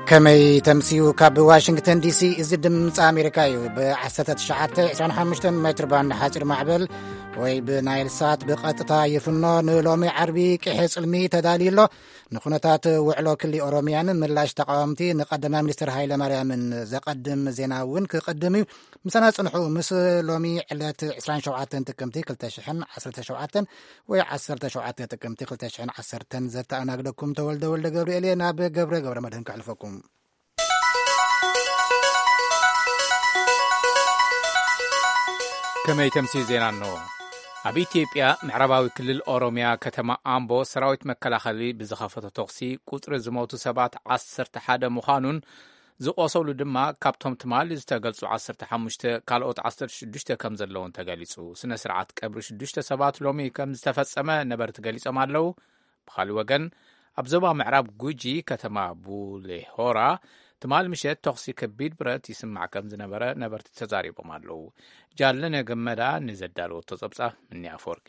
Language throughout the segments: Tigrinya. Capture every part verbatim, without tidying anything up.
كمي تمسيو كاب واشنطن دي سي إز دمز أمريكايو بعسرة تشعة عشرين خمسة متر بان حاجر معبل وي بنايل سات بقطتا يفنو نلومي عربي كحيص علمي تداليلو نخونتات وعلو كلي أوروميان ملاش تقامتي نقدم منستر هايلا مريم زقدم زيناون كقدمي مسانا صنحو مس لومي علات عشرين شوعاتن تكمتي كلتا شحن عشرة شوعاتن وي عشرة شوعاتن تكمتي كلتا شحن عشرتن زرت أنا قدكم تولد ولد قبريلي ناب قبر قبر مدهن كعلفكم كمي تمسي زينانو ኣብ ኢትዮጵያ ምዕራባዊ ክልል ኦሮሚያ ከተማ ኣምቦ ሰራዊት መከላኸሊ ብዝኸፈተ ተኽሲ ቁጥሪ ዝሞቱ ሰባት ዓሰርተ ሓደ ምዃኑን ዝቆሰሉ ድማ ካብቶም ትማሊ ዝተገልጹ ዓሰርተ ሓሙሽተ ካልኦት ዓሰርተ ሽዱሽተ ከም ዘለውን ተገሊጹ ስነ ስርዓት ቀብሪ ሽዱሽተ ሰባት ሎሚ ከም ዝተፈጸመ ነበርቲ ገሊጾም ኣለው ብኻልእ ወገን ኣብ ዞባ ምዕራብ ጉጂ ከተማ ቡሌሆራ ትማል ምሸት ተኽሲ ከቢድ ብረት ይስማዕ ከም ዝነበረ ነበርቲ ተዛሪቦም ኣለው ጃለነ ገመዳ ንዘዳልዎ ተጸብጻብ ምኒ ኣፈወርቂ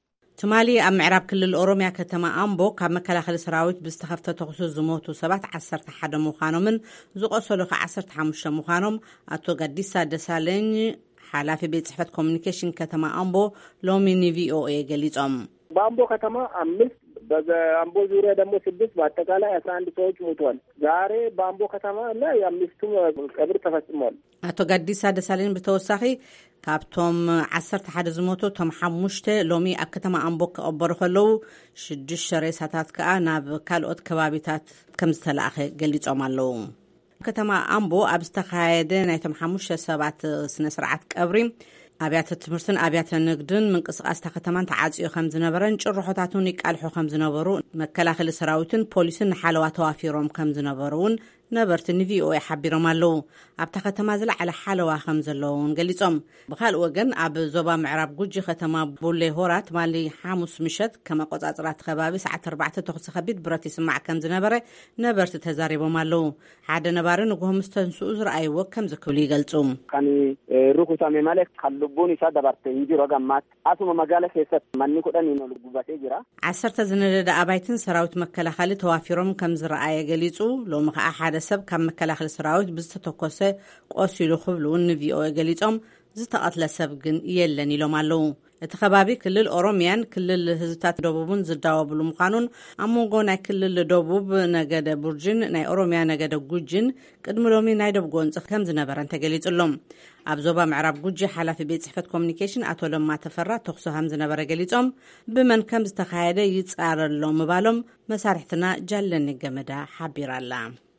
ትማሊ ኣብ ምዕራብ ክልል ኦሮሚያ ከተማ ኣምቦ ካብ መከላኸሊ ሰራዊት ብዝተኸፍተ ተኽሲ ዝሞቱ ሰባት ዓሰርተ ሓደ ምዃኖምን ዝቆሰሉ ከዓ ዓሰርተ ሓሙሽተ ምዃኖም ኣቶ ጋዲሳ ደሳለኝ ሓላፊ ቤት ጽሕፈት ኮሙኒኬሽን ከተማ አምቦ ሎሚ ቪኦኤ ገሊጾም በአምቦ ከተማ አምስት በአምቦ ዙሪያ ደግሞ ስድስት በአጠቃላይ አስራ አንድ ሰዎች ሞተዋል። ዛሬ በአምቦ ከተማ ላይ አምስቱም ቀብር ተፈጽሟል። አቶ ጋዲሳ ደሳለኝ በተወሳኺ ካብቶም ዓሰርተ ሓደ ዝሞቱ ቶም ሓሙሽተ ሎሚ ኣብ ከተማ አምቦ ከቀበሩ ከለው ሽዱሽተ ሬሳታት ከዓ ናብ ካልኦት ከባቢታት ከም ዝተላእኸ ገሊጾም ኣለው። ከተማ አምቦ ኣብ ዝተኻየደ ናይቶም ሓሙሽተ ሰባት ስነ ስርዓት ቀብሪ ኣብያተ ትምህርትን ኣብያተ ንግድን ምንቅስቃስ ከተማን ተዓጽዮ ከም ዝነበረን ጭርሖታቱን ይቃልሑ ከም ዝነበሩ መከላኸሊ ሰራዊትን ፖሊስን ሓለዋ ተዋፊሮም ከም ዝነበሩን ነበርቲ ቪኦኤ ሓቢሮም ኣለው። ኣብታ ከተማ ዝለዓለ ሓለዋ ከም ዘለውን ገሊጾም ብኻልእ ወገን ኣብ ዞባ ምዕራብ ጉጂ ከተማ ቡሌሆራ ትማሊ ሓሙስ ምሸት ከም ኣቆጻጽራት ከባቢ ሰዓት ኣርባዕተ ተኽሲ ከቢድ ብረት ይስማዕ ከም ዝነበረ ነበርቲ ተዛሪቦም ኣለው። ሓደ ነባሪ ንጉሆ ምስተንስኡ ዝረኣይዎ ከም ዝክብሉ ይገልጹ ካኒ ሩኩሳሜ ማለት ካልቡን ይሳ ደባርተ እንጂ ሮጋማት ኣሱመ መጋለ ከሰት ማኒ ኩዳን ይኖ ልጉባቴ ጅራ ዓሰርተ ዝነደደ ኣባይትን ሰራዊት መከላኸሊ ተዋፊሮም ከም ዝረኣየ ገሊጹ ሎሚ ከዓ ሓደ ሰብ ካብ መከላኸሊ ሰራዊት ብዝተተኮሰ ቆሲሉ ክብሉን ቪኦኤ ገሊጾም ዝተቐትለ ሰብ ግን የለን ኢሎም ኣለው። እቲ ከባቢ ክልል ኦሮሚያን ክልል ህዝብታት ደቡብን ዝዳወብሉ ምዃኑን ኣብ መንጎ ናይ ክልል ደቡብ ነገደ ቡርጅን ናይ ኦሮሚያ ነገደ ጉጅን ቅድሚ ሎሚ ናይ ደቡብ ጎንፂ ከም ዝነበረን ተገሊጹሎም ኣብ ዞባ ምዕራብ ጉጂ ሓላፊ ቤት ጽሕፈት ኮሙኒኬሽን ኣቶ ለማ ተፈራ ተኽሲ ከም ዝነበረ ገሊጾም ብመን ከም ዝተኻየደ ይጻረሎም ምባሎም መሳርሕትና ጃለኒ ገመዳ ሓቢራላ።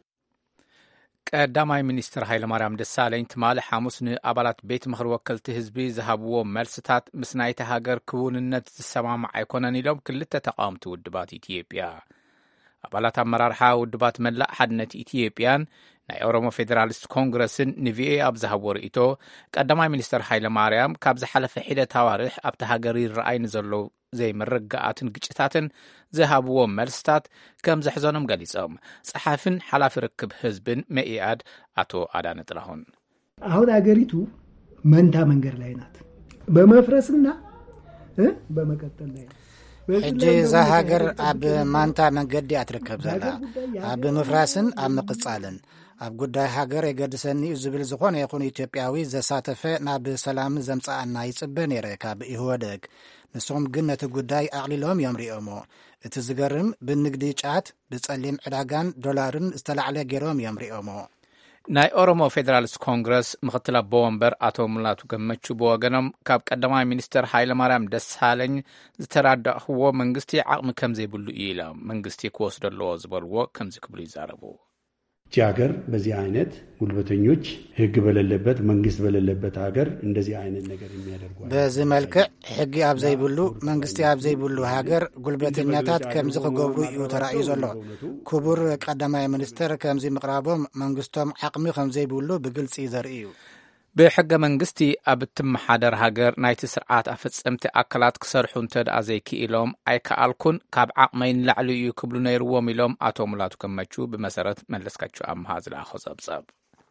ቀዳማይ ሚኒስትር ሃይለማርያም ደሳለኝ ትማሊ ሐሙስ ንኣባላት ቤት ምክሪ ወከልቲ ህዝቢ ዝሃብዎ መልስታት ምስ ናይቲ ሃገር ክውንነት ዝሰማማዕ ኣይኮነን ኢሎም ክልተ ተቃውምቲ ውድባት ኢትዮጵያ ኣባላት ኣመራርሓ ውድባት መላእ ሓድነት ኢትዮጵያን ናይ ኦሮሞ ፌደራሊስት ኮንግረስን ንቪኦኤ ኣብ ዝሃብዎ ርእይቶ ቀዳማይ ሚኒስትር ሃይለማርያም ካብ ዝሓለፈ ሒደት ኣዋርሕ ኣብቲ ሃገር ይረኣይ ንዘለዉ ዘይምርግኣትን ግጭታትን ዝሃብዎ መልስታት ከም ዘሕዘኖም ገሊጾም ጸሓፍን ሓላፊ ርክብ ህዝብን መኢአድ አቶ አዳነ ጥላሁን አሁን አገሪቱ መንታ መንገድ ላይ ናት በመፍረስና በመቀጠል ላይ ሕጂ ዛ ሃገር ኣብ ማንታ መንገዲ ኣትርከብ ዘላ ኣብ ምፍራስን ኣብ ምቅጻልን ኣብ ጉዳይ ሃገር የገድሰኒ ዝብል ዝኾነ ይኹን ኢትዮጵያዊ ዘሳተፈ ናብ ሰላም ዘምጻኣና ይጽበ ነይረ ካብ ይወደግ ንሶም ግን ነቲ ጉዳይ ኣቕሊሎም የምሪኦሞ እቲ ዝገርም ብንግዲ ጫት ብጸሊም ዕዳጋን ዶላርን ዝተላዕለ ገይሮም የምሪኦሞ ናይ ኦሮሞ ፌደራሊስት ኮንግረስ ምክትል ኣቦ ወንበር አቶ ሙላቱ ገመቹ ብወገኖም ካብ ቀዳማይ ሚኒስትር ሃይለማርያም ደሳለኝ ዝተራዳእኽዎ መንግስቲ ዓቕሚ ከም ዘይብሉ ኢሎም መንግስቲ ክወስደለዎ ዝበልዎ ከም ዝክብሉ ይዛረቡ ጃገር በዚህ አይነት ጉልበተኞች ህግ በሌለበት መንግስት በሌለበት ሀገር እንደዚህ አይነት ነገር የሚያደርጉ በዚህ መልክዕ ህግ ኣብ ዘይብሉ መንግስቲ ኣብ ዘይብሉ ሀገር ጉልበተኛታት ከምዚ ክገብሩ እዩ ተራእዩ ዘሎ ክቡር ቀዳማይ ሚኒስትር ከምዚ ምቅራቦም መንግስቶም ዓቕሚ ከም ዘይብሉ ብግልጽ ዘርኢ እዩ ብሕገ መንግስቲ ኣብ እትመሓደር ሃገር ናይቲ ስርዓት ኣፈጸምቲ ኣካላት ክሰርሑ እንተደኣ ዘይክኢሎም ኣይከኣልኩን ካብ ዓቕመይ ንላዕሊ እዩ ክብሉ ነይርዎም ኢሎም ኣቶ ሙላቱ ገመቹ ብመሰረት መለስካቸው ኣምሃ ዝለኣኾ ጸብጸብ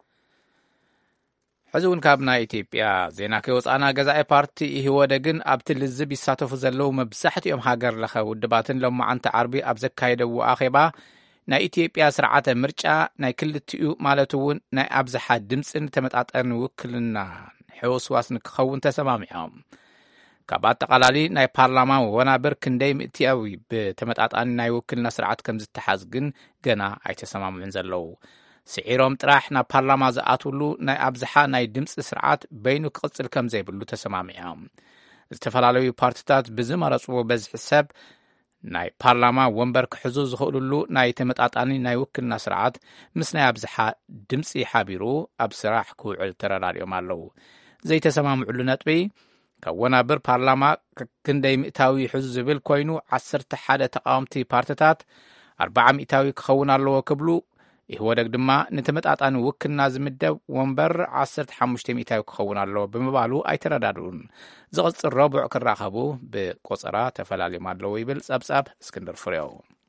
ሕዚ እውን ካብ ናይ ኢትዮጵያ ዜና ከይወፃና ገዛኢ ፓርቲ ኢህወደግን ኣብቲ ልዝብ ይሳተፉ ዘለው መብዛሕትኦም ሃገር ለኸ ውድባትን ሎማዓንቲ ዓርቢ ኣብ ዘካየደዎ ኣኼባ ናይ ኢትዮጵያ ስርዓተ ምርጫ ናይ ክልቲኡ ማለት እውን ናይ ኣብዝሓ ድምፅን ተመጣጣኒ ውክልና ሕውስዋስ ንክኸውን ተሰማሚዖም ካብ ኣጠቃላሊ ናይ ፓርላማ ወናብር ክንደይ ምእትያዊ ብተመጣጣኒ ናይ ውክልና ስርዓት ከም ዝተሓዝ ግን ገና ኣይተሰማምዑን ዘለው ስዒሮም ጥራሕ ናብ ፓርላማ ዝኣትውሉ ናይ ኣብዝሓ ናይ ድምፂ ስርዓት በይኑ ክቕፅል ከም ዘይብሉ ተሰማሚዖም ዝተፈላለዩ ፓርቲታት ብዝመረፅዎ በዝሒ ሰብ ናይ ፓርላማ ወንበር ክሕዙ ዝኽእሉሉ ናይ ተመጣጣኒ ናይ ውክልና ስርዓት ምስ ናይ ኣብዝሓ ድምፂ ሓቢሩ ኣብ ስራሕ ክውዕል ተረዳድዮም ኣለው ዘይተሰማምዑሉ ነጥቢ ካብ ወናብር ፓርላማ ክንደይ ምእታዊ ይሕዙ ዝብል ኮይኑ ዓሰርተ ሓደ ተቃወምቲ ፓርቲታት ኣርባዓ ሚእታዊ ክኸውን ኣለዎ ክብሉ ይህወደግ ድማ ንተመጣጣኒ ውክልና ዝምደብ ወንበር ዓሰርተ ሓሙሽተ ሚእታዊ ክኸውን ኣለዎ ብምባሉ ኣይተረዳድኡን ዝቕፅል ረቡዕ ክራኸቡ ብቆፀራ ተፈላልዮም ኣለዎ ይብል ጸብጻብ እስክንድር ፍሬው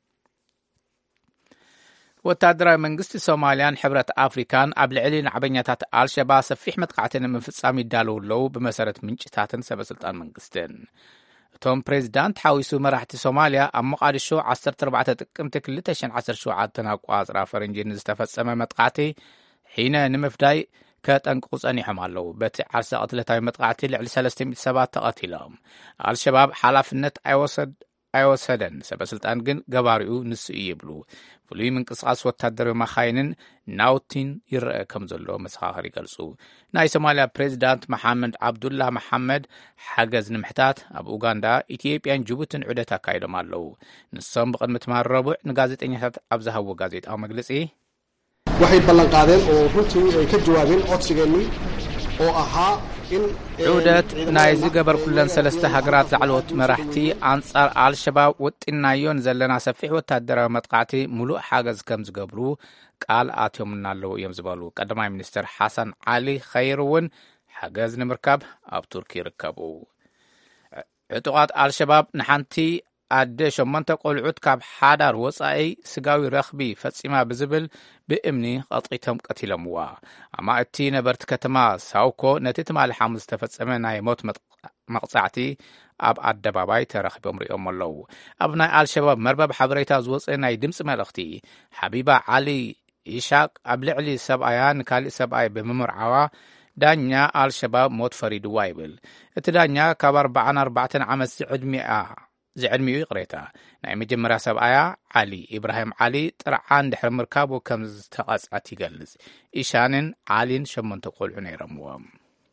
ወታደራዊ መንግስቲ ሶማልያን ሕብረት ኣፍሪካን ኣብ ልዕሊ ንዕበኛታት ኣልሸባብ ሰፊሕ መጥቃዕቲ ንምፍጻም ይዳለዉ ኣለዉ ብመሰረት ምንጭታትን ሰበስልጣን መንግስትን እቶም ፕሬዚዳንት ሓዊሱ መራሕቲ ሶማልያ ኣብ መቃዲሾ ዓሰርተ ኣርባዕተ ጥቅምቲ ክልተ ሽሕን ዓሰርተ ሸውዓተ ኣቋፅራ ፈረንጂ ንዝተፈጸመ መጥቃዕቲ ሒነ ንምፍዳይ ከጠንቅቑ ጸኒሖም ኣለዉ በቲ ዓርሰ ቅትለታዊ መጥቃዕቲ ልዕሊ ሰለስተ ሚእቲ ሰባት ተቐቲሎም ኣልሸባብ ሓላፍነት ኣይወሰድ ኣይወሰደን ሰበስልጣን ግን ገባሪኡ ንሱ እዩ ይብሉ ፍሉይ ምንቅስቃስ ወታደራዊ መኻይንን ናውቲን ይርአ ከም ዘሎ መሰኻኸሪ ይገልጹ ናይ ሶማልያ ፕሬዚዳንት መሐመድ ዓብዱላ መሐመድ ሓገዝ ንምሕታት ኣብ ኡጋንዳ ኢትዮጵያን ጅቡትን ዑደት ኣካይዶም ኣለዉ ንሶም ብቅድሚ ትማር ረቡዕ ንጋዜጠኛታት ኣብ ዝሃብዎ ጋዜጣዊ መግለጺ waxay ballan qaadeen oo runtii ay ka jawaabeen codsigeennii oo ahaa ዑደት ናይ ዝገበር ኩለን ሰለስተ ሃገራት ላዕለዎት መራሕቲ ኣንጻር ኣልሸባብ ውጥናዮን ዘለና ሰፊሕ ወታደራዊ መጥቃዕቲ ሙሉእ ሓገዝ ከም ዝገብሩ ቃል ኣትዮምና ኣለዉ እዮም ዝበሉ ቀዳማይ ሚኒስትር ሓሰን ዓሊ ኸይር እውን ሓገዝ ንምርካብ ኣብ ቱርኪ ይርከቡ ዕጡቃት ኣልሸባብ ንሓንቲ ኣደ ሸሞንተ ቆልዑት ካብ ሓዳር ወፃኢ ስጋዊ ረኽቢ ፈጺማ ብዝብል ብእምኒ ቀጥቂቶም ቀቲሎምዋ ኣማእቲ ነበርቲ ከተማ ሳውኮ ነቲ ትማሊ ሓሙስ ዝተፈጸመ ናይ ሞት መቕጻዕቲ ኣብ ኣደባባይ ተረኺቦም ሪኦም ኣለዉ ኣብ ናይ ኣልሸባብ መርበብ ሓበሬታ ዝወፀ ናይ ድምፂ መልእኽቲ ሓቢባ ዓሊ ይሻቅ ኣብ ልዕሊ ሰብኣያ ንካሊእ ሰብኣይ ብምምርዓዋ ዳኛ ኣልሸባብ ሞት ፈሪድዋ ይብል እቲ ዳኛ ካብ ኣርባዓን ኣርባዕተን ዓመት ዝዕድሚኣ ዝዕድሚኡ ይቕሬታ ናይ መጀመርያ ሰብኣያ ዓሊ ኢብራሂም ዓሊ ጥርዓን ድሕሪ ምርካቡ ከም ዝተቐጽዐት ይገልጽ ኢሻንን ዓሊን ሸሞንተ ቆልዑ ነይሮምዎም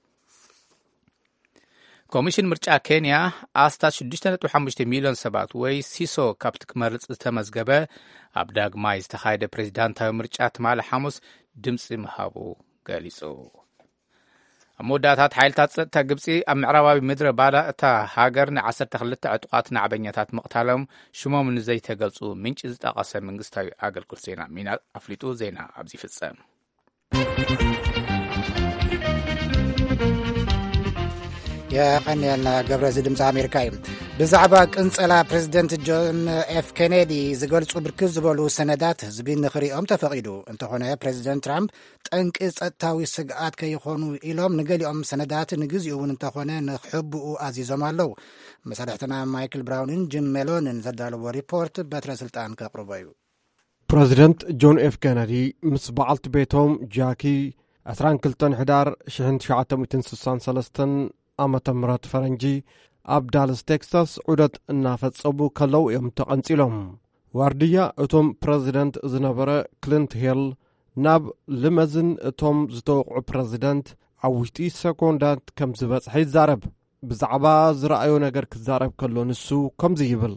ኮሚሽን ምርጫ ኬንያ ኣስታት ሽዱሽተ ነጥቢ ሓሙሽተ ሚልዮን ሰባት ወይ ሲሶ ካብቲ ክመርጽ ዝተመዝገበ ኣብ ዳግማይ ዝተኻየደ ፕሬዚዳንታዊ ምርጫ ትማሊ ሓሙስ ድምፂ ምሃቡ ገሊጹ ኣብ መወዳእታት ሓይልታት ጸጥታ ግብፂ ኣብ ምዕራባዊ ምድረ ባዳ እታ ሃገር ንዓሰርተ ክልተ ዕጡቃት ንዕበኛታት መቕታሎም ሽሞም ንዘይተገልጹ ምንጭ ዝጠቐሰ መንግስታዊ ኣገልግሎት ዜና ሚና ኣፍሊጡ ዜና ኣብዚ ይፍጸም የቀንያልና ገብረዚ ድምፂ ኣሜሪካ እዩ ብዛዕባ ቅንፀላ ፕሬዚደንት ጆን ኤፍ ኬኔዲ ዝገልጹ ብርክት ዝበሉ ሰነዳት ህዝቢ ንኽሪኦም ተፈቒዱ እንተኾነ ፕሬዚደንት ትራምፕ ጠንቂ ጸጥታዊ ስግኣት ከይኾኑ ኢሎም ንገሊኦም ሰነዳት ንግዚኡ እውን እንተኾነ ንክሕብኡ ኣዚዞም ኣለው መሳርሕትና ማይክል ብራውንን ጅም ሜሎንን ዘዳለዎ ሪፖርት በትረ ስልጣን ከቕርቦ እዩ ፕሬዚደንት ጆን ኤፍ ኬኔዲ ምስ በዓልቲ ቤቶም ጃኪ ዓሰርተ ክልተ ሕዳር ሽሕን ትሽዓተ ሚእትን ስሳን ሰለስተን ዓመተ ምህረት ፈረንጂ ኣብ ዳለስ ቴክሳስ ዑደት እናፈጸሙ ከለው እዮም ተቐንጺሎም ዋርድያ እቶም ፕሬዚደንት ዝነበረ ክሊንት ሂል ናብ ልመዝን እቶም ዝተወቕዑ ፕሬዚደንት ኣብ ውሽጢ ሰኮንዳት ከም ዝበጽሐ ይዛረብ ብዛዕባ ዝረኣዮ ነገር ክዛረብ ከሎ ንሱ ከምዚ ይብል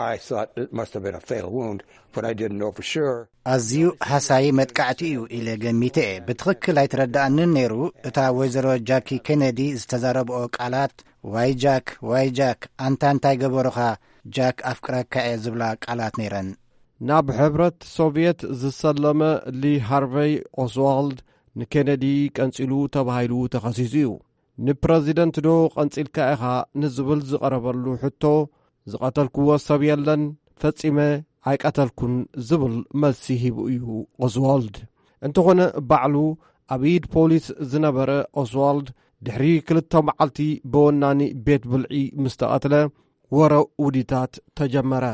ኣዝዩ ሓሳይ መጥቃዕቲ እዩ ኢለ ገሚተ ብትኽክል ኣይትረዳእንን ነይሩ እታ ወይዘሮ ጃኪ ኬኔዲ ዝተዛረብኦ ቃላት ዋይ ጃክ ዋይ ጃክ ኣንታ እንታይ ገበሩኻ ጃክ ኣፍቅረካ እየ ዝብላ ቃላት ነይረን ናብ ሕብረት ሶቪየት ዝሰለመ ሊ ሃርቨይ ኦስዋልድ ንኬኔዲ ቀንፂሉ ተባሂሉ ተኸሲሱ እዩ ንፕሬዚደንት ዶ ቀንፂልካ ኢኻ ንዝብል ዝቐረበሉ ሕቶ ዝቐተልክዎ ሰብ የለን ፈጺመ ኣይቀተልኩን ዝብል መልሲ ሂቡ እዩ ኦስዋልድ እንተኾነ ባዕሉ ኣብ ኢድ ፖሊስ ዝነበረ ኦስዋልድ ድሕሪ ክልተ መዓልቲ ብወናኒ ቤት ብልዒ ምስ ተቐትለ ወረ ውዲታት ተጀመረ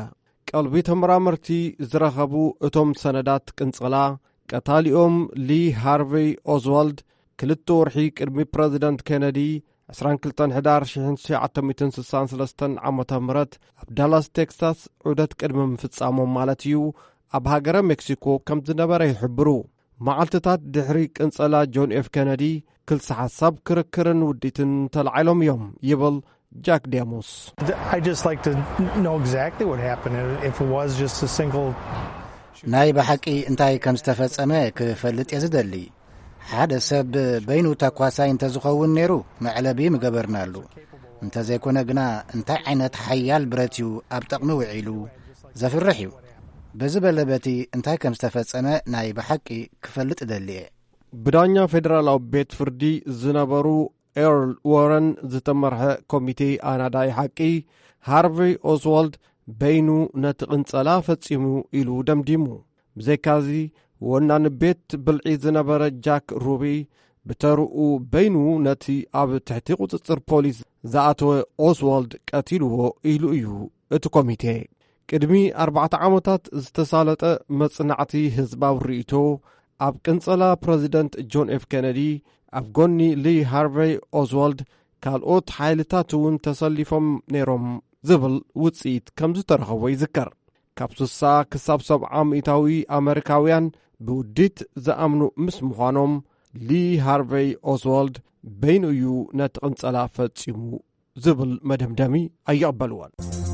ቀልቢ ተመራመርቲ ዝረኸቡ እቶም ሰነዳት ቅንጽላ ቀታሊኦም ሊ ሃርቬይ ኦዝዋልድ ክልተ ወርሒ ቅድሚ ፕረዚደንት ኬነዲ عشرين كلتان حدار شحن ساعة ميتين سسان سلستن عمة مرت أب دالاس تكساس عودت كدم مفتسامو مالتيو أب هاجر مكسيكو كم تنبره يحبرو معلتات دحريك انسالا جون اف كندي كل ساعة ساب كركرن وديتن تلعلم يوم يبل جاك دياموس. I just like to know exactly what happened if it was just a single نايب حقي انتاي كم استفسامه كفلت يزدلي ሓደ ሰብ በይኑ ተኳሳይ እንተዝኸውን ነይሩ መዕለቢ ምገበርናሉ እንተ ዘይኮነ ግና እንታይ ዓይነት ሓያል ብረት እዩ ኣብ ጠቕሚ ውዒሉ ዘፍርሕ እዩ በዚ በለበቲ እንታይ ከም ዝተፈጸመ ናይ ብሓቂ ክፈልጥ ደልየ ብዳኛ ፌደራላዊ ቤት ፍርዲ ዝነበሩ ኤርል ዋረን ዝተመርሐ ኮሚቴ ኣናዳይ ሓቂ ሃርቬይ ኦዝዋልድ በይኑ ነቲ ቅንጸላ ፈጺሙ ኢሉ ደምዲሙ ብዘይካዚ ወናን ቤት ብልዒ ዝነበረ ጃክ ሩቢ ብተርኡ በይኑ ነቲ ኣብ ትሕቲ ቁፅፅር ፖሊስ ዝኣተወ ኦስዋልድ ቀቲልዎ ኢሉ እዩ እቲ ኮሚቴ ቅድሚ ኣርባዕተ ዓመታት ዝተሳለጠ መጽናዕቲ ህዝባዊ ርእይቶ ኣብ ቅንጸላ ፕረዚደንት ጆን ኤፍ ኬነዲ ኣብ ጎኒ ሊ ሃርቬይ ኦስዋልድ ካልኦት ሓይልታት እውን ተሰሊፎም ነይሮም ዝብል ውፅኢት ከም ዝተረኸቦ ይዝከር ካብ ስሳ ክሳብ ሰብዓ ሚእታዊ ኣሜሪካውያን ብውዲት ዝኣምኑ ምስ ምዃኖም ሊ ሃርቬይ ኦስዋልድ በይኑ እዩ ነቲ ቅንጸላ ፈጺሙ ዝብል መደምደሚ ኣይቕበልዎን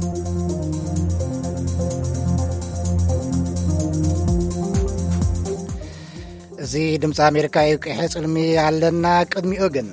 እዚ ድምፂ ኣሜሪካ እዩ ቅሒ ጽልሚ ኣለና ቅድሚኡ ግን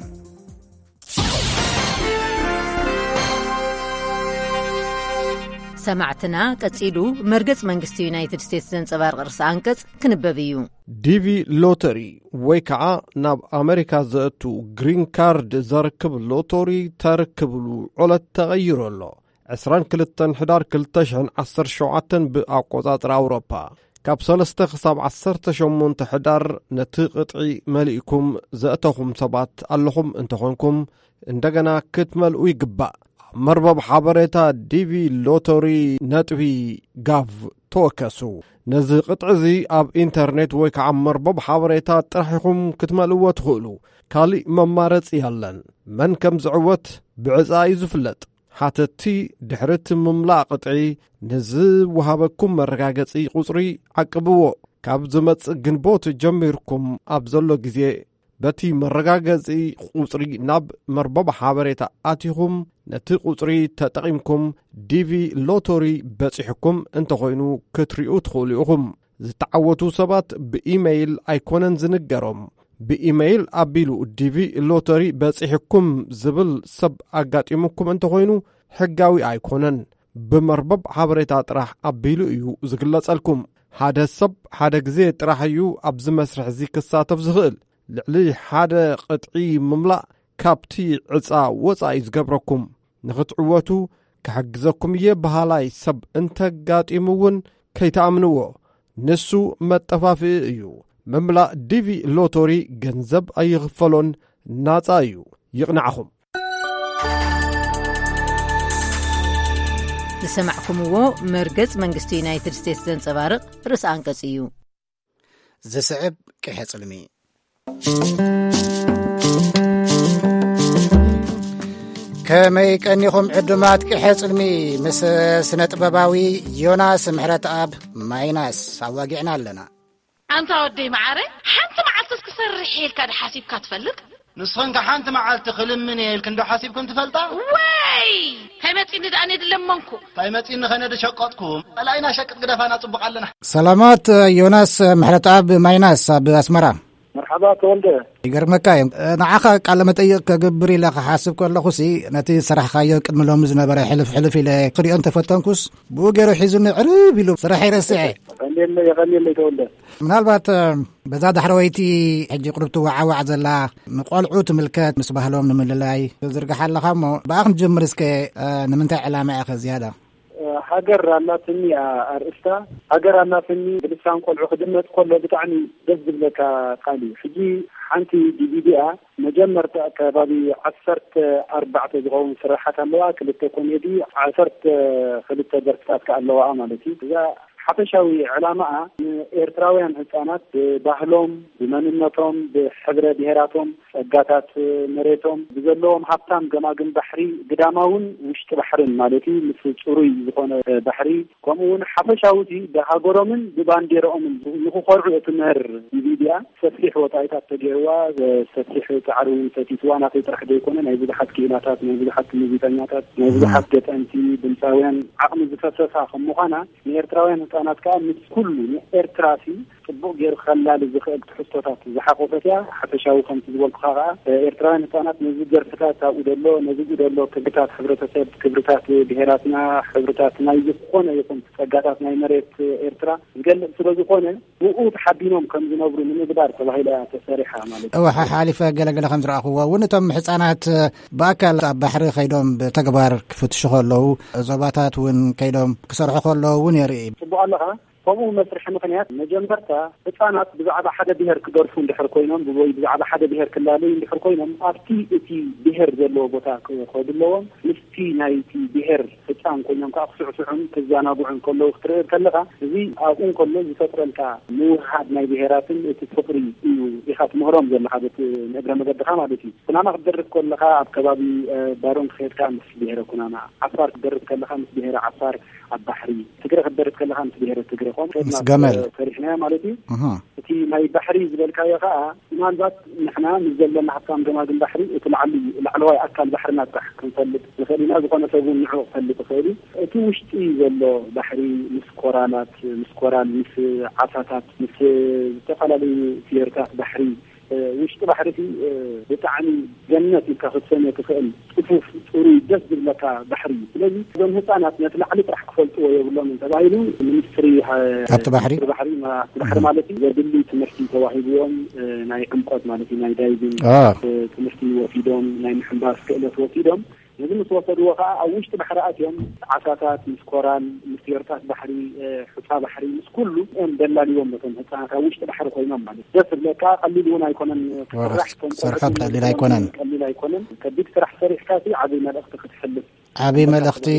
ሰማዕትና ቀጺሉ መርገጽ መንግስቲ ዩናይትድ ስቴትስ ዘንጸባርቕ ርእሲ አንቀጽ ክንበብ እዩ ዲቪ ሎተሪ ወይ ከዓ ናብ ኣሜሪካ ዘእቱ ግሪን ካርድ ዘርክብ ሎተሪ ተርክብሉ ዑለት ተቐይሩ ኣሎ عشرين كلتان حدار كلتشن عصر شوعتن بأقوطات أوروبا كاب سلسته خصاب عصرت شمون تحدار نتيقطعي ملئكم زأتهم سبات اللهم انتخونكم اندقنا كتمل ويقبأ مربب حبريتا ديفي لوتوري نتوي غاف توكسو نزي قطعزي اب انترنت ويك عم مربب حبريتا ترحيكم كتملوا تخلو كالي ممارص يالن من كم زعوت بعزاي زفلت حاتتي دحرت مملا قطعي نزي وهابكم مرغاغصي قصري عقبو كاب زمص جنبوت جميركم ابزلو غزي بتي مرغاغصي قصري ناب مربب حبريتا اتيهم نتي قصري تطقيمكم ديفي لوتوري بصحكم انت خوينو كتريو تخوليهم زتعوتو سبات بايميل ايكونن زنجرهم بإيميل أبيلو ديفي لوتري بصحكم زبل سب أقاتيمكم انت خوينو حقاوي ايكونن بمربب حبريتا طرح أبيلو يو زغلصلكم هذا سب هذا غزي طرح يو ابز مسرح زي كساتف زغل لعلي هذا قطعي مملا كابتي عصا وصا يزغبركم نخطعوتو كحجزكم يبهالاي سب انت قاتيمون كيتامنو نسو متفافي يو مملا ديفي لوتوري جنزب أي غفلون ناتايو يقنعهم لسمعكم هو مرقز منقستو يونايتد ستيتس زنصبارق رس أنقصيو زسعب كحيص علمي كمي كأنيهم عدمات كحيص علمي مس سنة باباوي يوناس محرت أب مايناس عواقعنا لنا أنت ودي معاري حانت معالتس كسرحي لك هذا حاسيب كاتفلق نسخنك حانت معالت خلم مني لكن دو حاسيبكم تفلتا واي هيمتين دا أني دلمنكو هيمتين خينا دا شقاتكم ألاينا شقت قدفانا طبق علنا سلامات يوناس محرت أب مايناس بأسمرة مرحبا كولده يقرمك نعاقا قال متأيق كقبري لك حاسب كل خسي نتي صراحة خايق قد ملهم زنبرا حلف حلف إلى قري أنت فتنكس بوغيرو حيزن عرب له صراحة يرسعي خلينا يغني اللي كولده من هالبات بزاد حرويتي حجي قربتو وعاوع عزلا نقول عوت ملكات مصباح لهم من اللاي زرق حال خامو باخن جمرسك نمنتع علامة أخذ زيادة ሃገር አላትኒ አርእስታ ሃገር አላትኒ ብልሳን ቆልዑ ክድመት ኮሎ ብጣዕሚ ደስ ዝብለካ ቃል ሕጂ ሓንቲ ዲቪዲኣ መጀመርታ ከባቢ ዓሰርተ ኣርባዕተ ዝኸውን ስራሓት ኣለዋ ክልተ ኮሜዲ ዓሰርተ ክልተ ደርፍታት ኣለዋ ማለት እዩ እዛ ሓፈሻዊ ዕላማኣ ኤርትራውያን ህፃናት ባህሎም ብመንነቶም ብሕብረ ብሄራቶም ጸጋታት መሬቶም ብዘለዎም ሃብታም ገማግም ባሕሪ ግዳማውን ውሽጢ ባሕርን ማለት እዩ ምስ ጽሩይ ዝኾነ ባሕሪ ከምኡውን ሓፈሻዊ ብሃገሮምን ብባንዴራኦምን ንኽኮርዑ እትምህር ቪድያ ሰፊሕ ወጣይታት ተገይርዋ ሰፊሕ ፃዕሪ ሰቲትዋ ናተይ ጥራሕ ዘይኮነ ናይ ብዙሓት ክኢላታት ናይ ብዙሓት ሙዚቀኛታት ናይ ብዙሓት ገጠንቲ ድምፃውያን ዓቕሚ ዝፈሰሳ ከም ምዃና ንኤርትራውያን ህፃናት ከዓ ምስ ኩሉ ኤርትራሲ ጽቡቕ ገይሩ ከላሊ ዝኽእል ትሕዝቶታት ዝሓቆፈት እያ ሓፈሻዊ ከምቲ ዝበልኩ ከዓ ኤርትራውያን ህፃናት ነዚ ደርፍታት ኣብኡ ደሎ ነዚ ደሎ ክብርታት ሕብረተሰብ ክብርታት ብሄራትና ሕብረታት ናይ ዝኾነ ይኹን ጸጋታት ናይ መሬት ኤርትራ ዝገልጽ ስለ ዝኾነ ብኡ ተሓቢኖም ከም ዝነብሩ ንምግባር ተባሂላ ተሰሪሓ ማለት እዩ ሓሊፈ ገለገለ ከም ዝረኣኽዎ እውን እቶም ህፃናት ብኣካል ኣብ ባሕሪ ከይዶም ብተግባር ክፍትሹ ከለዉ ዞባታት እውን ከይዶም ክሰርሑ ከለዉ እውን የርኢ ጽቡቕ ኣለኻ ከምኡ መስርሒ ምክንያት መጀመርታ ህፃናት ብዛዕባ ሓደ ብሄር ክደርፉ እንድሕር ኮይኖም ወይ ብዛዕባ ሓደ ብሄር ክላለዩ እንድሕር ኮይኖም ኣብቲ እቲ ብሄር ዘለዎ ቦታ ክኸዱ ኣለዎም ምስቲ ናይቲ ብሄር ህፃን ኮይኖም ከዓ ክስዕስዑን ክዘናግዑን ከለዉ ክትርኢ ከለኻ እዚ ኣብኡን ከሎ ዝፈጥረልካ ምውሃድ ናይ ብሄራትን እቲ ፍቅሪ እዩ ኢኻ ትምህሮም ዘለካ በቲ ንእግረ መገድኻ ማለት እዩ ኩናማ ክትደርፍ ከለካ ኣብ ከባቢ ባሮን ክኸድካ ምስ ብሄረ ኩናማ ዓፋር ክትደርፍ ከለካ ምስ ብሄረ ዓፋር ኣብ ባሕሪ ትግረ ክትደርፍ ከለካ ምስ ብሄረ ትግረ ምስ ገመል ፈሪሕና ማለት እዩ እቲ ናይ ባሕሪ ዝበልካዮ ከዓ ምናልባት ንሕና ምስ ዘለና ሃብታም ገማግም ባሕሪ እቲ ላዕሊ ላዕለዋይ ኣካል ባሕርና ጥራሕ ክንፈልጥ ንኽእል ኢና ዝኾነ ሰብ እውን ንዕኡ ክፈልጥ ይኽእል እቲ ውሽጢ ዘሎ ባሕሪ ምስ ኮራላት ምስ ኮራል ምስ ዓሳታት ምስ ዝተፈላለዩ ፊየርታት ባሕሪ ውሽጢ ባሕሪ ብጣዕሚ ገነት ኢልካ ክትሰምዮ ትኽእል ፅፉፍ ፅሩይ ደስ ዝብለካ ባሕሪ ስለዚ እዞም ህፃናት ነቲ ላዕሊ ጥራሕ ክፈልጥዎ የብሎም ተባሂሉ ሚኒስትሪ ኣብቲ ባሕሪ ባሕሪ ባሕሪ ማለት እዩ ዘድሊ ትምህርቲ ተዋሂብዎም ናይ ዕምቆት ማለት እዩ ናይ ዳይቪንግ ትምህርቲ ወሲዶም ናይ ምሕንባስ ክእለት ወሲዶም ነዚ ምስ ወሰድዎ ከዓ ኣብ ውሽጢ ባሕሪ ኣትዮም ዓሳታት ምስ ኮራል ምስ ፊየርታት ባሕሪ ሕፃ ባሕሪ ምስ ኩሉ እዮም ደላልዎም ነቶም ህፃናት ኣብ ውሽጢ ባሕሪ ኮይኖም ማለት ደስ ዝብለካ ቀሊል እውን ኣይኮነን ክስራሕ ስርሖት ቀሊል ኣይኮነን ቀሊል ኣይኮነን ከቢድ ስራሕ ሰሪሕካ ዓብይ መልእኽቲ ክትሕልፍ ዓብይ መልእኽቲ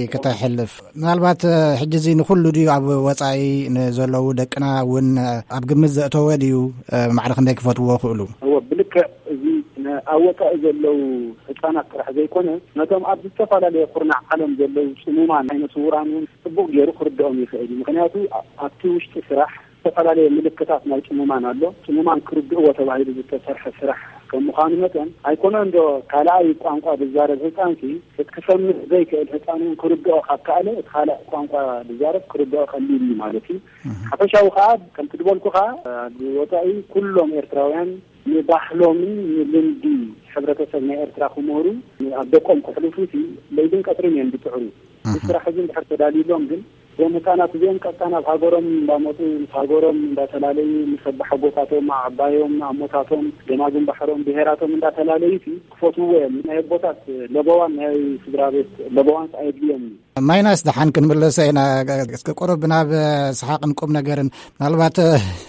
ከተሕልፍ ምናልባት ሕጂ እዚ ንኩሉ ድዩ ኣብ ወፃኢ ንዘለዉ ደቅና እውን ኣብ ግምት ዘእተወ ድዩ ማዕረ ክንደይ ክፈትዎ ክእሉ ብልክዕ እዚ ኣብ ወፃኢ ዘለው ህፃናት ጥራሕ ዘይኮነ ነቶም ኣብ ዝተፈላለዩ ኩርናዕ ዓለም ዘለው ፅሙማን ዓይነ ስውራን እውን ፅቡቅ ገይሩ ክርድኦም ይኽእል እዩ ምክንያቱ ኣብቲ ውሽጢ ስራሕ ዝተፈላለዩ ምልክታት ናይ ፅሙማን ኣሎ ፅሙማን ክርድእዎ ተባሂሉ ዝተሰርሐ ስራሕ ከም ምዃኑ መጠን ኣይኮነ እንዶ ካልኣይ ቋንቋ ዝዛረብ ህፃንቲ ክትክሰምዕ ዘይክእል ህፃን እውን ክርድኦ ካብ ካኣለ እቲ ካልእ ቋንቋ ዝዛረብ ክርድኦ ቀሊል እዩ ማለት እዩ ሓፈሻዊ ከዓ ከምቲ ዝበልኩ ከዓ ኣብ ወፃኢ ኩሎም ኤርትራውያን ንባህሎምን ንልምዲ ሕብረተሰብ ናይ ኤርትራ ክመሃሩ ኣብ ደቆም ክሕልፉ ለይልን ቀጥርን እዮም ዝጥዕሩ ስራሕ እዚ እንድሕር ተዳልዩሎም ግን እዞም ህፃናት እዚኦም ቀጥታ ናብ ሃገሮም እንዳመፁ ምስ ሃገሮም እንዳተላለዩ ምሰባሕ ቦታቶም ዓባዮም ኣሞታቶም ገማግም ባሕሮም ብሄራቶም እንዳተላለዩ ክፈትውዎ እዮም ናይ ቦታት ለበዋን ናይ ስድራ ቤት ለበዋን ኣየድልዮም ማይናስ ደሓን ክንምለሰ ኢና እስከ ቆረብ ናብ ሰሓቅን ቁም ነገርን ምናልባት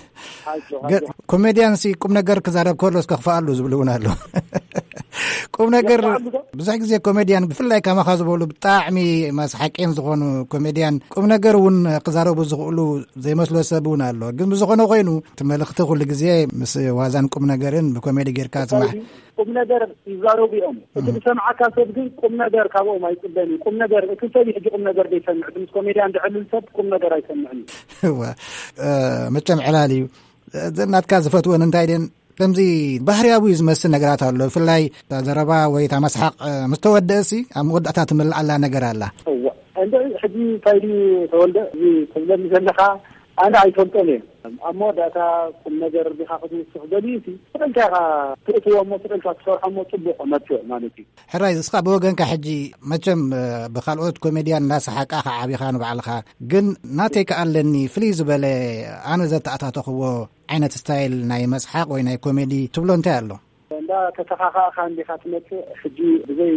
ኮሜዲያንሲ ቁም ነገር ክዛረብ ከሎ እስከ ክፍኣሉ ዝብሉ እውን ኣሎ ቁም ነገር ብዙሕ ግዜ ኮሜዲያን ብፍላይ ከማኻ ዝበሉ ብጣዕሚ መስሓቄን ዝኾኑ ኮሜዲያን ቁም ነገር እውን ክዛረቡ ዝኽእሉ ዘይመስሎ ሰብ እውን ኣሎ ግን ብዝኾነ ኮይኑ እቲ መልእኽቲ ኩሉ ግዜ ምስ ዋዛን ቁም ነገርን ብኮሜዲ ጌርካ ስማሕ ቁም ነገር ይዛረቡ እዮም እቲ ብሰምዓካ ሰብ ግን ቁም ነገር ካብኦም ኣይፅበን ቁም ነገር እቲ ሰብ ሕጂ ቁም ነገር ዘይሰምዕ ምስ ኮሜዲያን ድዕልል ሰብ ቁም ነገር ኣይሰምዕን መቸም ዕላል እዩ ናትካ ዝፈትወን እንታይ ደን ከምዚ ባህርያዊ ዝመስል ነገራት ኣሎ ብፍላይ ዘረባ ወይ ታ መስሓቅ ምስተወደእሲ ኣብ መወዳእታ ትምልዓላ ነገር ኣላ እንደ ሕጂ ታይዲ ተወልደ እዚ ትብለኒ ዘለካ ኣነ ኣይፈልጦን እየ ኣብ መወዳእታ ቁም ነገር ቢኻ ክትውስኽ ደልዩሲ ስቕልካ ኢኻ ትእትዎሞ ስቕልካ ትሰርሖሞ ፅቡቕ መፅዕ ማለት እዩ ሕራይ እስኻ ብወገንካ ሕጂ መቸም ብካልኦት ኮሜድያን እናሰሓቃ ኻ ዓቢኻ ንባዕልኻ ግን ናተይ ከኣለኒ ፍልይ ዝበለ ኣነ ዘተኣታተኽዎ ዓይነት ስታይል ናይ መስሓቅ ወይ ናይ ኮሜዲ ትብሎ እንታይ ኣሎ እንዳ ተተኻኻእኻ እንዲኻ ትመፅእ ሕጂ ብዘይ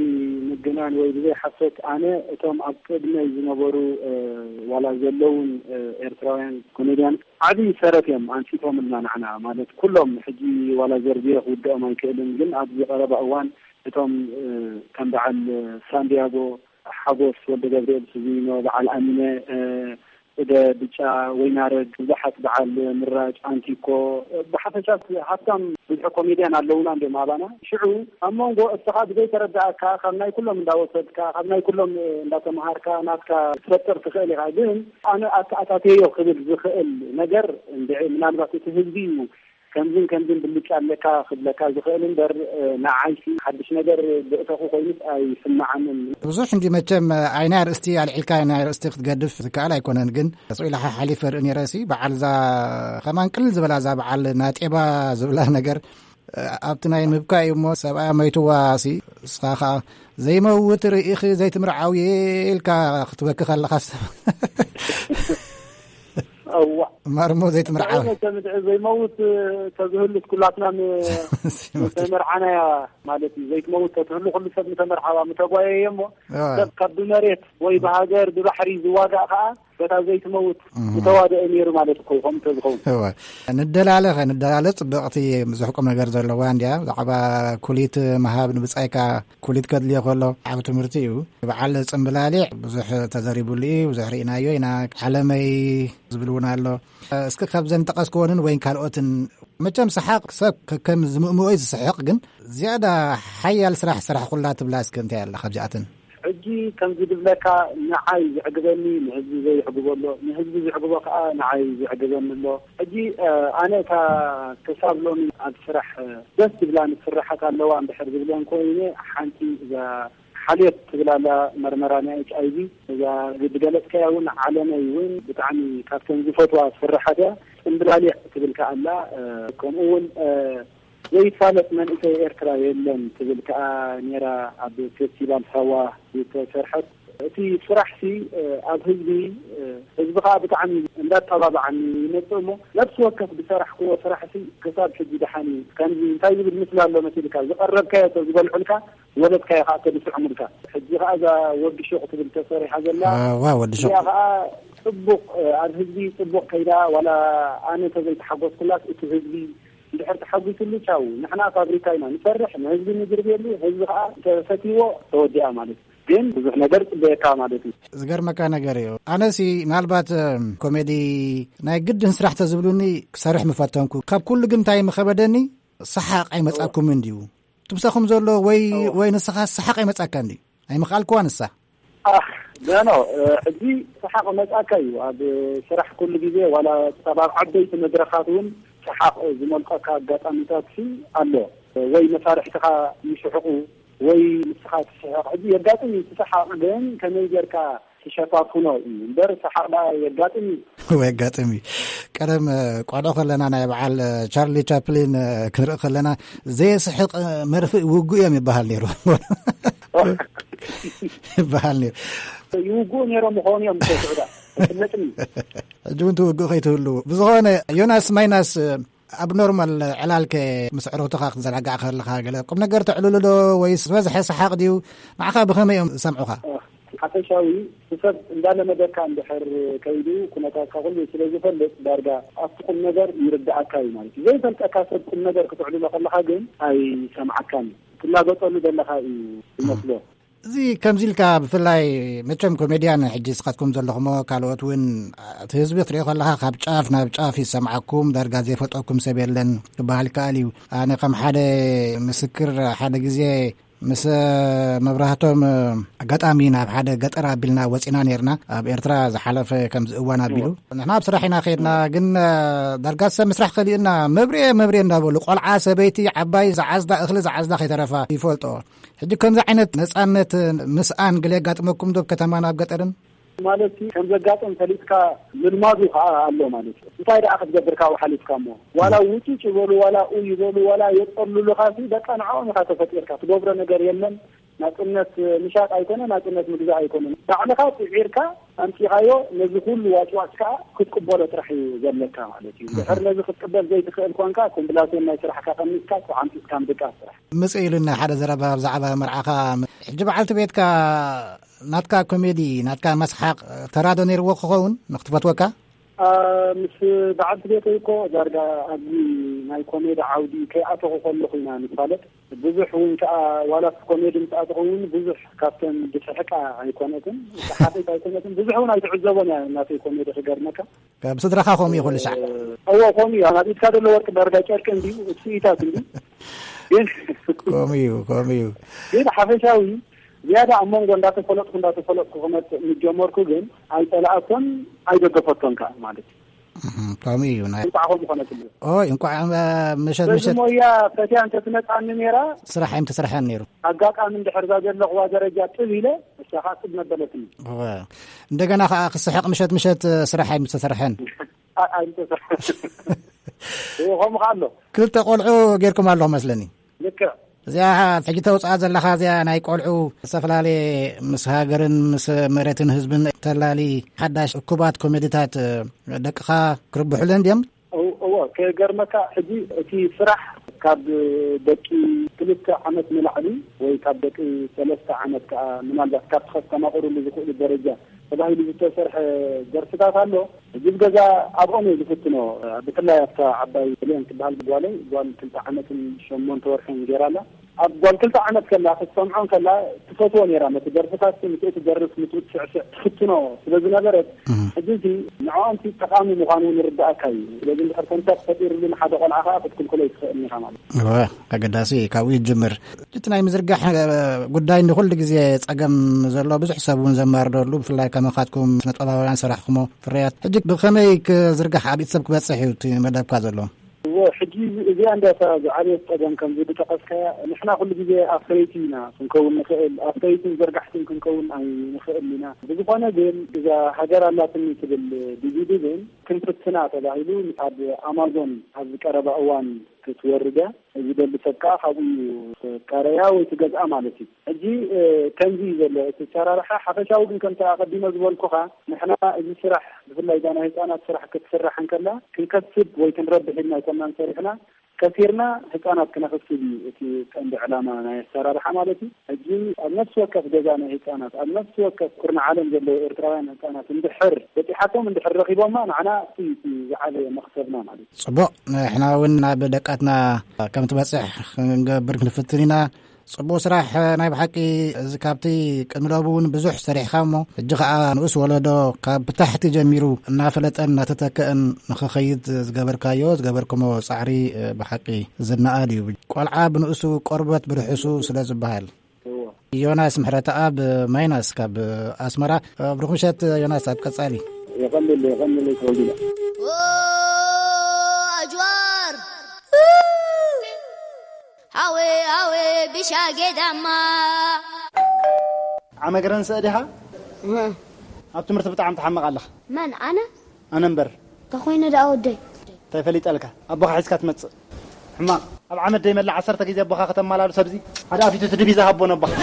ምግናን ወይ ብዘይ ሓሶት ኣነ እቶም ኣብ ቅድመይ ዝነበሩ ዋላ ዘለውን ኤርትራውያን ኮሜድያን ዓብይ ሰረት እዮም አንሲቶም እና ንዓና ማለት ኩሎም ሕጂ ዋላ ዘርቢየ ክውድኦም ኣይክእልን ግን ኣብ ዝቐረበ እዋን እቶም ከም በዓል ሳንዲያጎ ሓጎስ ወልደ ገብርኤል ስዩም በዓል ኣሚነ እደ ብጫ ወይናረግ ብዙሓት በዓል ምራጭ አንቲኮ ብሓፈሻት ሃብታም ብዙሕ ኮሜድያን ኣለውና እንደ ማባና ሽዑ ኣብ መንጎ እስኻ ብዘይ ተረዳእካ ካብ ናይ ኩሎም እንዳወሰድካ ካብ ናይ ኩሎም እንዳተማሃርካ ናትካ ትፈጥር ትኽእል ኢኻ ግን ኣነ ኣታተዮ ክብል ዝኽእል ነገር ምናልባት እቲ ህዝቢ እዩ ከምዝን ከምዝን ብልጫ ኣለካ ክብለካ ዝኽእል እምበር ንዓይሲ ሓድሽ ነገር ብእተኹ ኮይኑስ ኣይስማዓንን ብዙሕ እንዲ መቸም ዓይናይ ርእስቲ ኣልዒልካ ናይ ርእስቲ ክትገድፍ ዝከኣል ኣይኮነን ግን ፅኢልካ ሓሊፈ ርእኒ ረእሲ በዓል ዛ ከማን ቅልል ዝበላ ዛ በዓል ናጤባ ዝብላ ነገር ኣብቲ ናይ ምብካ እዩ እሞ ሰብኣያ መይትዋ ሲ እስኻ ከዓ ዘይመውት ርኢኺ ዘይትምርዓው ኢልካ ክትበኪ ከለካ أو مرمو زيت مرعاوي زي موت تزهلت كلاتنا متمر عنا مالتي زيت موت تزهل كل سب متمر عوا متقوي يمو سب كب مريت وي بهاجر ببحري زواجا خا بتا زيت موت متواضع امير مالتكم هم تزغون هو ندلاله ندلاله صبقتي مزحكم ነገር ዘለዎ አንዲያ ዛዕባ ኩሊት መሃብ ንብጻይካ ኩሊት ከድልየ ከሎ ዓብ ትምህርቲ እዩ በዓል ጽምብላሊዕ ብዙሕ ተዘሪቡሊ ብዙሕ ርኢናዮ ኢና ዓለመይ ዝብልውና ኣሎ እስከ ካብዘን ተቀስኮንን ወይን ካልኦትን መቸም ሰሓቅ ሰብ ከም ዝምእምኦይ ዝስሕቅ ግን ዝያዳ ሓያል ስራሕ ስራሕ ኩላ ትብላስ ከንተ ያለ ካብዚኣትን ሕጂ ከም ዝድብለካ ንዓይ ዝዕግበኒ ንህዝቢ ዘይዕግበሎ ንህዝቢ ዝዕግቦ ከዓ ንዓይ ዝዕግበኒሎ ሕጂ ኣነ ካ ተሳብሎሚ ኣብ ስራሕ ደስ ዝብላኒ ስራሓት ኣለዋ እንድሕር ዝብለን ኮይኑ ሓንቲ እዛ ሓልየት ትብላላ መርመራና ኤች ኣይ ቪ እዛ ዝገለጽከያ እውን ዓለመይ እውን ብጣዕሚ ካብተን ዝፈትዋ ስራሓት እያ ጽምብላሊዕ ትብል ከዓ ኣላ ከምኡ እውን ዘይፋለጥ መንእሰይ ኤርትራ የለን ትብል ከዓ ኔራ ኣብ ፌስቲቫል ሰዋ ዝተሰርሐት እቲ ስራሕሲ ኣብ ህዝቢ ህዝቢ ከዓ ብጣዕሚ እንዳተባብዓኒ ይመጽእ እሞ ነፍሲ ወከፍ ብሰራሕክዎ ስራሕሲ ክሳብ ሕጂ ድሓኒ ከምዚ እንታይ ዝብል ምስሊ ኣሎ መሲልካ ዝቐረብካዮ ሰብ ዝበልዑልካ ወለድካዮ ከዓ ተድስዕሙልካ ሕጂ ከዓ እዛ ወዲ ሾቕ ትብል ተሰሪሓ ዘላ ዋ ወዲ ሾቕ ከዓ ጽቡቕ ኣብ ህዝቢ ጽቡቕ ከይዳ ዋላ ኣነ ተዘይተሓጐስኩላት እቲ ህዝቢ እንድሕር ተሓጒሱሉ ቻው ንሕና ፋብሪካ ኢና ንሰርሕ ንህዝቢ ንድርብየሉ ህዝቢ ከዓ ተፈትይዎ ተወዲኣ ማለት ግን ብዙሕ ነገር ጽበየካ ማለት እዩ ዝገርመካ ነገር እዩ ኣነሲ ምናልባት ኮሜዲ ናይ ግድን ስራሕ ተዝብሉኒ ክሰርሕ ምፈተንኩ ካብ ኩሉ ግን እንታይ ምኸበደኒ ሰሓቕ ኣይመጻኩም እንዲዩ ትምሳኹም ዘሎ ወይ ወይ ንስኻ ሰሓቕ ኣይመጻካ እንዲዩ ኣይምኽኣልክዋ ንሳ ደኖ ሕጂ ሰሓቕ መጻካ እዩ ኣብ ስራሕ ኩሉ ግዜ ዋላ ፀባብ ዓበይቲ መድረኻት እውን ሰሓቕ ዝመልቀካ ኣጋጣሚታት ኣሎ ወይ መሳርሕትኻ ይስሕቁ ወይ ንስኻ ትስሕቅ ሕጂ የጋጥም ትሰሓቕ ግን ከመይ ጌርካ ትሸፋፍኖ እዩ እምበር ሰሓቕ የጋጥም ወይ የጋጥም ቀደም ቆልዑ ከለና ናይ በዓል ቻርሊ ቻፕሊን ክንርኢ ከለና ዘየስሕቅ መርፍእ ውጉእ እዮም ይበሃል ነይሩ ይበሃል ነይሩ ይውጉእ ነይሮም ምኾኑ እዮም ተስዑዳ ፍለጥኒ ሕጂ እውን ትውጉእ ከይትህሉ ብዝኾነ ዮናስ ማይናስ ኣብ ኖርማል ዕላልከ ምስ ዕሩኽትኻ ክትዘናጋዕ ከለኻ ገለ ቁም ነገር ተዕልሉ ዶ ወይስ ዝበዝሐ ሰሓቕ ድዩ ንዓኻ ብኸመይ እዮም ዝሰምዑኻ ሓፈሻዊ ሰብ እንዳለመደካ እንድሕር ከይዱ ኩነታትካ ኩሉ ስለ ዝፈልጥ ዳርጋ ኣብቲ ቁም ነገር ይርዳእካ እዩ ማለት እዩ ዘይፈልጠካ ሰብ ቁም ነገር ክትዕልሎ ከለኻ ግን ኣይሰምዓካን ትላገጠሉ ዘለኻ እዩ ይመስሎ እዚ ከምዚ ኢልካ ብፍላይ መቸም ኮሜድያን ሕጂ ስኻትኩም ዘለኹሞ ካልኦት እውን እቲ ህዝቢ ክትሪኦ ከለኻ ካብ ጫፍ ናብ ጫፍ ይሰምዓኩም ዳርጋ ዘይፈልጠኩም ሰብ የለን ክበሃል ይከኣል እዩ ኣነ ከም ሓደ ምስክር ሓደ ግዜ ምስ መብራህቶም ኣጋጣሚ ናብ ሓደ ገጠር ኣቢልና ወፂና ነርና ኣብ ኤርትራ ዝሓለፈ ከምዚ እዋን ኣቢሉ ንሕና ኣብ ስራሕ ኢና ከይድና ግን ዳርጋ ሰብ ምስራሕ ከሊእና መብርኤ መብርኤ እንዳበሉ ቆልዓ ሰበይቲ ዓባይ ዝዓዝዳ እኽሊ ዝዓዝዳ ከይተረፋ ይፈልጦ ሕጂ ከምዚ ዓይነት ነፃነት ምስኣን ገለ የጋጥመኩም ዶ ከተማን ኣብ ገጠርን ማለት ከም ዘጋጥም ፈሊጥካ ምልማዱ ከዓ ኣሎ ማለት እዩ እንታይ ደኣ ክትገብርካ ሓሊፍካ እሞ ዋላ ውጭጭ ይበሉ ዋላ ኡ ይበሉ ዋላ የጠልሉልካ ደቃ ንዓኦም ኢኻ ተፈጢርካ ትገብሮ ነገር የለን ናጽነት ምሻጥ ኣይኮነ ናጽነት ምግዛእ ኣይኮነ ባዕልኻ ፅዒርካ ኣንቲኻዮ ነዚ ኩሉ ዋጭዋጭካ ክትቅበሎ ጥራሕ ዘለካ ማለት እዩ ድሕር ነዚ ክትቅበል ዘይትኽእል ኮንካ ኮምፕላሴን ናይ ስራሕካ ቀሚስካ ዓንቲስካ ምድቃ ስራሕ መጽእ ኢሉና ሓደ ዘረባ ብዛዕባ መርዓኻ ሕጂ በዓልቲ ቤትካ ናትካ ኮሜዲ ናትካ መስሓቅ ተራዶ ነይርዎ ክኸውን ንክትፈትወካ ምስ በዓልቲ ቤት እኮ ዳርጋ ኣብዚ ናይ ኮሜዲ ዓውዲ ከይኣተኹ ከለኹ ኢና ንፋለጥ ብዙሕ እውን ከዓ ዋላስ ኮሜዲ ምትኣተኹ እውን ብዙሕ ካብተን ብትሕቃ ኣይኮነትን ሓጢት ኣይኮነትን ብዙሕ እውን ኣይትዕዘቦን እያ እናተይ ኮሜዲ ክገርመካ ብስድራኻ ከምኡ እዩ ኩሉ ሻዕ እዎ ከምኡ እዩ ናጢትካ ደሎ ወርቂ ዳርጋ ጨርቂ እንዲሁ እሱኢታት እንዲ ከምኡ እዩ ከምኡ እዩ ግን ሓፈሻዊ ዝያዳ ኣብ መንጎ እንዳተፈለጥኩ እንዳተፈለጥኩ ክመፅእ ምጀመርኩ ግን ኣይጠላኣቶን ኣይደገፈቶን ከዓ ማለት እዩ ከምኡ እዩ ናይ እንኳዕ ከምኡ ኮነትሉ ኦይ እንኳዕ ምሸት ምሸት ሞያ ፈትያ እንተትመጣኒ ነይራ ስራሕ እዮም ተስርሐን ነይሩ ኣጋጣሚ እንድሕር ዛ ዘለኹዋ ደረጃ ጥብ ኢለ እሳኻ ጥብ ነበለትኒ እንደገና ከዓ ክስሕቕ ምሸት ምሸት ስራሕ እዮም ተሰርሐን ኣይተሰርሐን ከምኡ ከዓ ኣሎ ክልተ ቆልዑ ጌርኩም ኣለኹ መስለኒ ልክዕ እዚኣ ሕጂ ተውፅኣ ዘለኻ እዚኣ ናይ ቆልዑ ዝተፈላለየ ምስ ሃገርን ምስ መሬትን ህዝብን ተላሊ ሓዳሽ እኩባት ኮሜዲታት ደቅኻ ክርብሑለን ድዮም እዎ ከገርመካ ሕጂ እቲ ስራሕ ካብ ደቂ ክልተ ዓመት ንላዕሊ ወይ ካብ ደቂ ሰለስተ ዓመት ከዓ ምናልባት ካብ ከስተማቕሩሉ ዝኽእሉ ደረጃ ተባሂሉ ዝተሰርሐ ደርፍታት ኣሎ ሕጂ ብገዛ ኣብኦም እዩ ዝፍትኖ ብፍላይ ኣብታ ዓባይ ብሌን ትበሃል ጓለይ ጓል ክልተ ዓመትን ሸሞንተ ወርሕን ጌራላ ኣብ ጓል ክልተ ዓመት ከላ ክትሰምዖን ከላ ትፈትዎ ነይራ ነቲ ደርፍታት ምትእ ትደርፍ ምትእ ትስዕስዕ ትፍትኖ ስለዝነበረት ሕጂ እቲ ንዕኦንቲ ጠቃሚ ምዃኑ ንርዳእካ እዩ ስለዚ እንድሕር ኮንታክት ፈጢሩሉ ንሓደ ቆልዓ ከዓ ክትክልክሎ ይትኽእል ኒኻ ማለት እወ ኣገዳሲ ካብኡ ይጅምር እቲ ናይ ምዝርጋሕ ጉዳይ ንኩሉ ግዜ ፀገም ዘሎ ብዙሕ ሰብ እውን ዘማርደሉ ብፍላይ ከመኻትኩም ስነጥበባውያን ስራሕኩሞ ፍርያት ሕጂ ብኸመይ ክዝርጋሕ ኣብ ኢድ ሰብ ክበፅሕ እዩ እቲ መደብካ ዘሎ ሕጂ እዚኣ እንዳታ ዝዓበየት ፀገም ከምዚ ብጠቐስካያ ንሕና ኩሉ ግዜ ኣፍረይቲ ኢና ክንከውን ንኽእል ኣፍረይትን ዘርጋሕትን ክንከውን ኣይንኽእል ኢና ብዝኾነ ግን እዛ ሃገር ኣላትኒ ትብል ዲቪዲ ግን ክንፍትና ተባሂሉ ኣብ ኣማዞን ኣብ ዝቀረባ እዋን ክትወርዳ ዝደሊ ሰብ ከዓ ካብኡ ቀረያ ወይ ትገዝኣ ማለት እዩ ሕጂ ከምዚ ዘሎ እቲ ሰራርሓ ሓፈሻዊ ግን ከምቲ ኣቐዲመ ዝበልኩኻ ንሕና እዚ ስራሕ ብፍላይ ዳ ናይ ህፃናት ስራሕ ክትስራሕ እንከላ ክንከስብ ወይ ክንረብሕ ኢልና ኣይኮናን ሰሪሕና ከሲርና ህፃናት ክነክስብ እዩ እቲ ቀንዲ ዕላማ ናይ ኣሰራርሓ ማለት እዩ ሕጂ ኣብ ነፍሲ ወከፍ ገዛ ናይ ህፃናት ኣብ ነፍሲ ወከፍ ኩርና ዓለም ዘለዎ ኤርትራውያን ህፃናት እንድሕር በፂሓቶም እንድሕር ረኺቦማ ንዓና እቲ ዝዓበየ መክሰብና ማለት እዩ ፅቡቅ ንሕና እውን ናብ ደቃትና ከም ትበፅሕ ክንገብር ክንፍትን ኢና ጽቡቕ ስራሕ ናይ ብሓቂ እዚ ካብቲ ቅድሚሎቡ እውን ብዙሕ ሰሪሕካ እሞ ሕጂ ከዓ ንኡስ ወለዶ ካብ ብታሕቲ ጀሚሩ እናፈለጠን እናተተክአን ንኽኸይድ ዝገበርካዮ ዝገበርኩሞ ፃዕሪ ብሓቂ ዝነኣድ እዩ ቆልዓ ብንእሱ ቆርበት ብርሕሱ ስለ ዝበሃል ዮናስ ምሕረተ ኣብ ማይናስ ካብ ኣስመራ ብሩኽ ምሸት ዮናስ ኣብ ቀጻሊ يقلل يقلل يقلل أجوار هاوي هاوي بشاقي دما عم قرن سأدها أبتو مرتبط عم تحمق الله من أنا؟ أنا مبر تخوينا دا أودي تفليت ألك أبوها حسكا تمتس حماق أب عمد دايما اللي عصرتك إذا أبوها ختم مالارو سبزي هذا في تتدبي ذهبون أبوها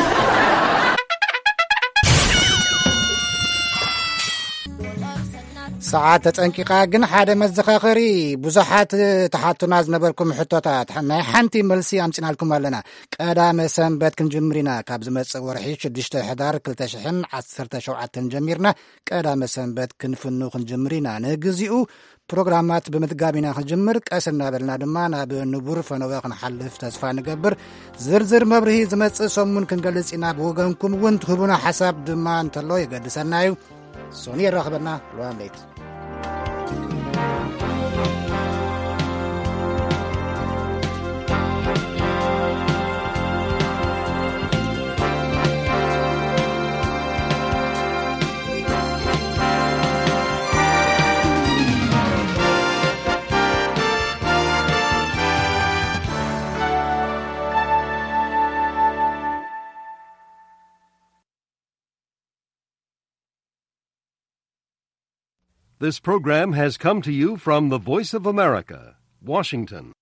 ሰዓት ተጠንቂቃ ግን ሓደ መዘኻኸሪ ብዙሓት ተሓቱና ዝነበርኩም ሕቶታት ናይ ሓንቲ መልሲ ኣምፂናልኩም ኣለና ቀዳመ ሰንበት ክንጅምሪና ካብ ዝመጽእ ወርሒ ሽዱሽተ ሕዳር ክልተ ሽሕን ዓሰርተ ሸውዓተን ጀሚርና ቀዳመ ሰንበት ክንፍኑ ክንጅምሪና ንግዚኡ ፕሮግራማት ብምትጋቢና ክንጅምር ቀስ እናበልና ድማ ናብ ንቡር ፈነወ ክንሓልፍ ተስፋ ንገብር ዝርዝር መብርሂ ዝመጽእ ሰሙን ክንገልጽ ኢና ብወገንኩም እውን ትህቡና ሓሳብ ድማ እንተሎ ይገድሰና እዩ ሶኒ ይረኽበና ልዋም ለይት This program has come to you from the Voice of America, Washington.